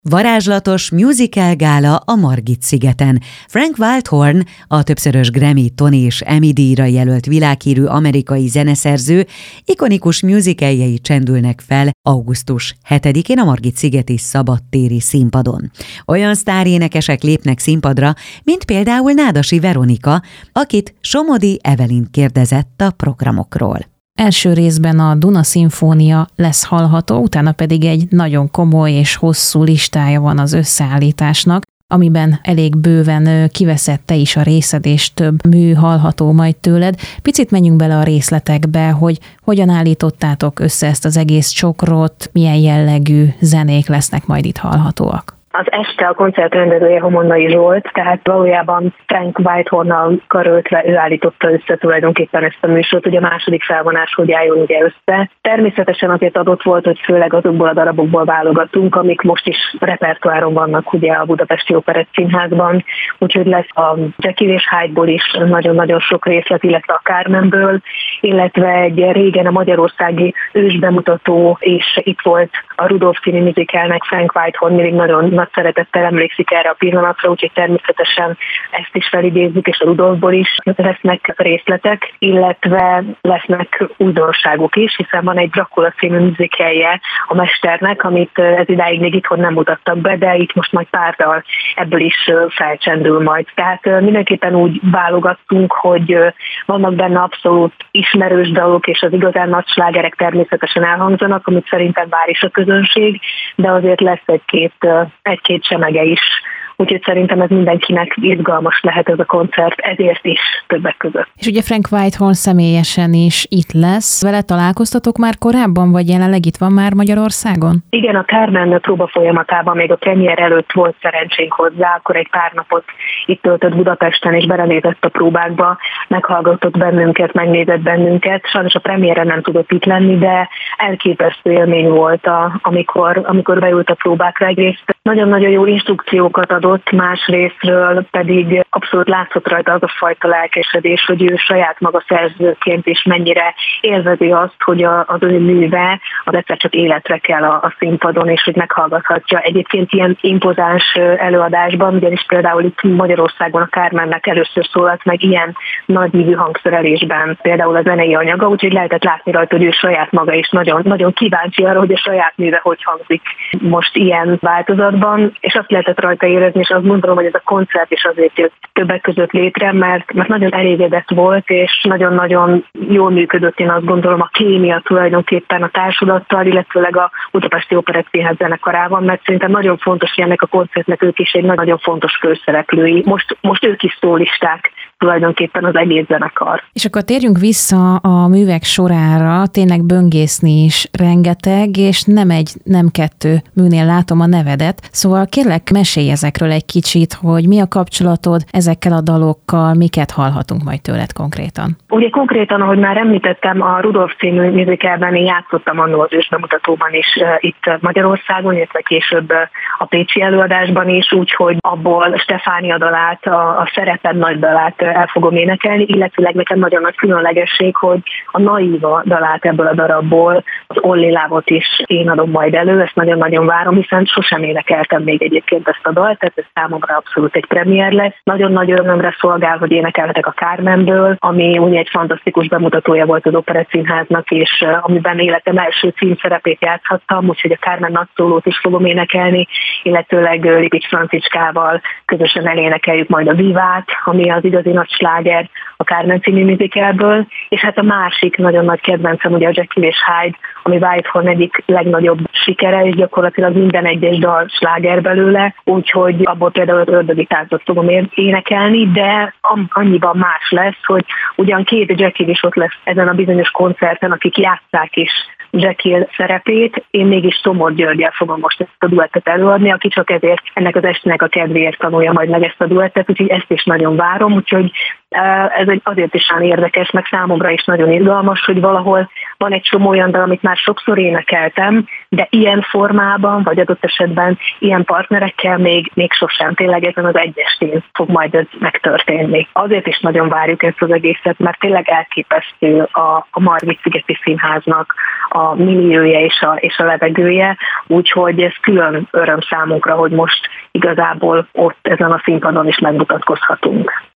Varázslatos musical gála a Margit-szigeten. Frank Wildhorn, a többszörös Grammy, Tony és Emmy-díjra jelölt világhírű amerikai zeneszerző, ikonikus musicaljei csendülnek fel augusztus 7-én a Margit-szigeti szabadtéri színpadon. Olyan sztárénekesek lépnek színpadra, mint például Nádasi Veronika, akit Somodi Evelyn kérdezett a programokról. Első részben a Duna szimfónia lesz hallható, utána pedig egy nagyon komoly és hosszú listája van az összeállításnak, amiben elég bőven kiveszed te is a részed, és több mű hallható majd tőled. Picit menjünk bele a részletekbe, hogy hogyan állítottátok össze ezt az egész csokrot, milyen jellegű zenék lesznek majd itt hallhatóak. Az este a koncert rendezője Homonnai Zsolt, tehát valójában Frank Wildhornnal karöltve ő állította össze tulajdonképpen ezt a műsort, ugye a második felvonás, hogy álljon ugye össze. Természetesen azért adott volt, hogy főleg azokból a darabokból válogatunk, amik most is repertoáron vannak ugye a Budapesti Operett Színházban, úgyhogy lesz a Jekyll és Hyde-ból is nagyon-nagyon sok részlet, illetve a Carmenből, illetve egy régen a magyarországi ősbemutató, és itt volt a Rudolf című musicalnek Frank Wildhorn mindig nagyon nagy szeretettel emlékszik erre a pillanatra, úgyhogy természetesen ezt is felidézzük, és a Rudolfból is lesznek részletek, illetve lesznek újdonságok is, hiszen van egy Dracula című musicalje a mesternek, amit ez idáig még itthon nem mutattak be, de itt most majd pár dal ebből is felcsendül majd. Tehát mindenképpen úgy válogattunk, hogy vannak benne abszolút ismerős dalok, és az igazán nagy slágerek természetesen elhangzanak, amit szerintem vár is a közönség, de azért lesz egy-két semege is. Úgyhogy szerintem ez mindenkinek izgalmas lehet ez a koncert, ezért is többek között. És ugye Frank Wildhorn személyesen is itt lesz. Vele találkoztatok már korábban, vagy jelenleg itt van már Magyarországon? Igen, a Carmen próba folyamatában még a premier előtt volt szerencsénk hozzá, akkor egy pár napot itt töltött Budapesten, és belenézett a próbákba, meghallgatott bennünket, megnézett bennünket. Sajnos a premiéren nem tudott itt lenni, de elképesztő élmény volt, amikor beült a próbákra. Egyrészt nagyon-nagyon jó instrukciókat adott, másrésztről pedig abszolút látszott rajta az a fajta lelkesedés, hogy ő saját maga szerzőként is mennyire élvezi azt, hogy az ő műve az egyszer csak életre kell a színpadon, és hogy meghallgathatja. Egyébként ilyen impozáns előadásban, ugyanis például itt Magyarországon a Carmennek először szólalt meg ilyen nagyívű hangszerelésben például a zenei anyaga, úgyhogy lehetett látni rajta, hogy ő saját maga is nagyon, nagyon kíváncsi arra, hogy a saját műve hogy hangzik most ilyen változatban, és azt lehetett rajta érezni, és azt gondolom, hogy ez a koncert is azért jött többek között létre, mert nagyon elégedett volt, és nagyon-nagyon jól működött, én azt gondolom, a kémia tulajdonképpen a társulattal, illetőleg a Budapesti Operett Színház zenekarában, mert szerintem nagyon fontos, hogy ennek a koncertnek ők is egy nagyon fontos főszereplői. Most ők is szólisták tulajdonképpen az egész zenekar. És akkor térjünk vissza a művek sorára, tényleg böngészni is rengeteg, és nem kettő műnél látom a nevedet. Szóval kérlek, mesélj ezekről egy kicsit, hogy mi a kapcsolatod ezekkel a dalokkal, miket hallhatunk majd tőled konkrétan. Ugye konkrétan, ahogy már említettem, a Rudolf című musicalben én játszottam annó az ősbemutatóban is itt Magyarországon, illetve később a pécsi előadásban is, úgyhogy abból Stefánia dalát, a Szereped nagy dalát el fogom énekelni, illetőleg nekem nagyon nagy különlegesség, hogy a Naiva dalát ebből a darabból, az Olli Lávot is én adom majd elő, ezt nagyon-nagyon várom, hiszen sosem énekeltem még egyébként ezt a dalt, tehát ez számomra abszolút egy premier lesz. Nagyon-nagy örömömre szolgál, hogy énekelhetek a Carmenből, ami ugye egy fantasztikus bemutatója volt az Operett Színháznak, és amiben életem első címszerepét játszhattam, úgyhogy a Carmen nagyszólót is fogom énekelni, illetőleg Lipics Francicskával közösen elénekeljük majd a Vivát, ami az igazi nagy sláger a Carmen című musicalből, és hát a másik nagyon nagy kedvencem ugye a Jekyll és Hyde, ami Wildhorn egyik legnagyobb sikere, és gyakorlatilag minden egyes dal sláger belőle, úgyhogy abból például az Ördögi táncot fogom énekelni, de annyiban más lesz, hogy ugyan két Jekyll is ott lesz ezen a bizonyos koncerten, akik játsszák is Jekyll szerepét, én mégis Tomor Györgyel fogom most ezt a duettet előadni, aki csak ezért ennek az estének a kedvéért tanulja majd meg ezt a duettet, úgyhogy ezt is nagyon várom, úgyhogy ez azért is olyan érdekes, meg számomra is nagyon izgalmas, hogy valahol van egy csomó olyan dal, amit már sokszor énekeltem, de ilyen formában, vagy adott esetben ilyen partnerekkel még sosem. Tényleg ezen az egy estén fog majd ez megtörténni. Azért is nagyon várjuk ezt az egészet, mert tényleg elképesztő a Margit-szigeti Színháznak a milliója és a levegője, úgyhogy ez külön öröm számunkra, hogy most igazából ott ezen a színpadon is megmutatkozhatunk.